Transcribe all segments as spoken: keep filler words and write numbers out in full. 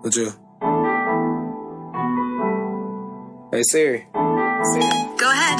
What you? Hey Siri. Siri. Go ahead.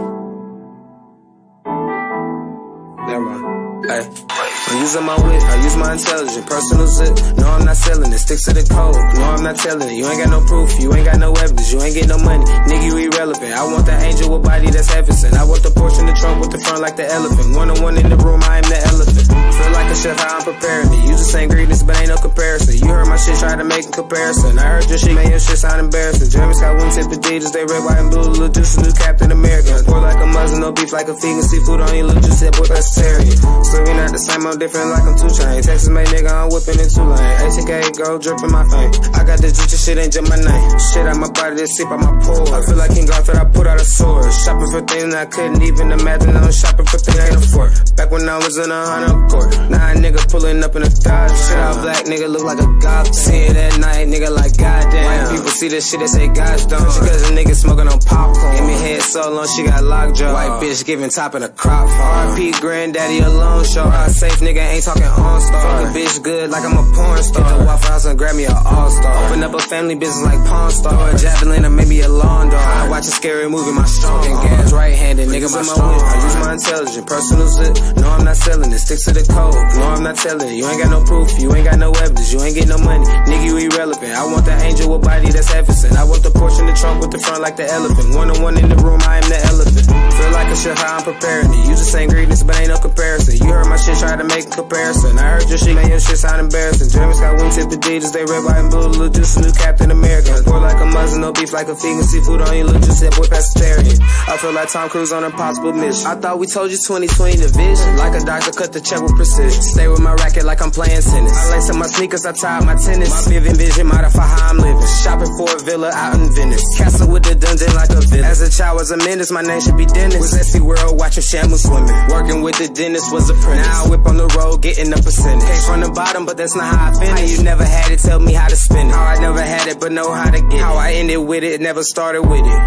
Never mind. Hey, I'm using my wit, I use my intelligence, personal zip. No, I'm not selling it, stick to the code. No, I'm not telling it, you ain't got no proof, you ain't got no evidence, you ain't get no money. Nigga, you irrelevant. I want the angel with body that's heaven sent. I want the Porsche in the trunk with the front like the elephant. One on one in the room, I am the elephant. Feel like a chef, how I'm preparing it. Use the same ingredients, but ain't no comparison. You heard my shit, try to make a comparison. I heard your shit, man, your shit sound embarrassing. Jeremy Scott wingtip Adidas, they red, white, and blue. Little juice, new Captain America. Pour like a muzzle, no beef like a vegan. Seafood on you, little juice, boy, vegetarian. So we not the same, I'm different like I'm two chain. Texas made nigga, I'm whipping in two lane. A T K go dripping my fame. I got the juice, shit ain't just my name. Shit out my body, this sip out my pores. I feel like King Arthur, I put out a sword. Shopping for things I couldn't even imagine. I'm shopping for things I ain't afford. Back when I was in a hundred court. Now a nigga pulling up in a Dodge. Shit all black, nigga look like a god. See it at night, nigga like goddamn. White people see this shit, they say gosh darn. She cause a nigga smoking on popcorn. Give me head so long, she got lockjaw. White bitch giving top in a crop farm. R P granddaddy alone, show her safe, nigga ain't talking on star. Fuck a bitch good like I'm a porn star. Hit the Waffle House and grab me a all-star. Open up a family business like Pawn Star. Or a javelin or maybe a lawn dog. I watch a scary movie, my strong and gas right-handed, nigga my strong. I use my intelligence, personal zip. No, I'm not selling it, stick to the code. No, I'm not telling it, you ain't got no proof, you ain't got no evidence, you ain't get no money. Nigga, you irrelevant. I want the angel with body that's heaven sent. I want the Porsche in the trunk with the front like the elephant. One on one in the room, I am the elephant. Feel like a chef, how I'm preparing it. Use the same ingredients, but ain't no comparison. You heard my shit, try to make a comparison. I heard your shit, man, your shit sound embarrassing. Jeremy Scott wingtip Adidas, they red, white, and blue. Little juice, new Captain America. Pour like a muzzle, no beef like a vegan. Seafood on you, little juice, boy, vegetarian. I feel like Tom Cruise on Impossible Mission. I thought we told you twenty twenty the vision. Like a doctor, cut the check with precision. Stay with my racket like I'm playing tennis. I lace up my sneakers, I tie up my tennis. My vivid vision modify how I'm living. Shopping for a villa out in Venice. Castle with the dungeon like a villain. As a child was a menace, my name should be Dennis. Was S C World watching Shamu swimming. Working with the dentist was a prince. Now I whip on the road, getting a percentage. Came from the bottom, but that's not how I finished. How you never had it, tell me how to spin it. How I never had it, but know how to get it. How I ended with it, never started with it.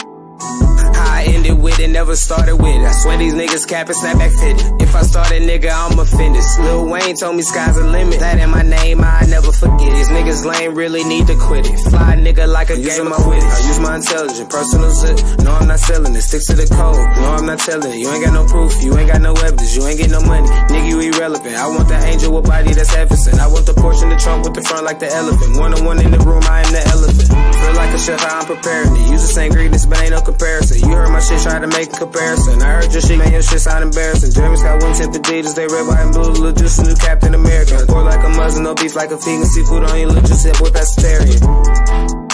How I ended with it, never started with it. I swear these niggas capping, snapback fitted. If I started, nigga, I'm offended. Lil Wayne told me sky's the limit. That in my name, I never forget it. These niggas lame, really need to quit it. Fly nigga like a game of Quidditch. I use my intelligence, personal zip. No, I'm not selling it, stick to the code. No, I'm not telling it, you ain't got no proof, you ain't got no evidence, you ain't get no money. Nigga, you irrelevant. I want the angel with body that's heaven sent. I want the Porsche in the trunk with the front like the elephant. One on one in the room, I am the elephant. Feel like a chef, how I'm preparing it. Use the same ingredients, but ain't no comparison. You heard my shit, try to make a comparison. I heard your shit, man, your shit sound embarrassing. Jeremy Scott wingtip Adidas, they red, white, and blue. Little juice, new Captain America. Pour like a muzzle, no beef like a vegan. Seafood on you, little juice, boy, vegetarian.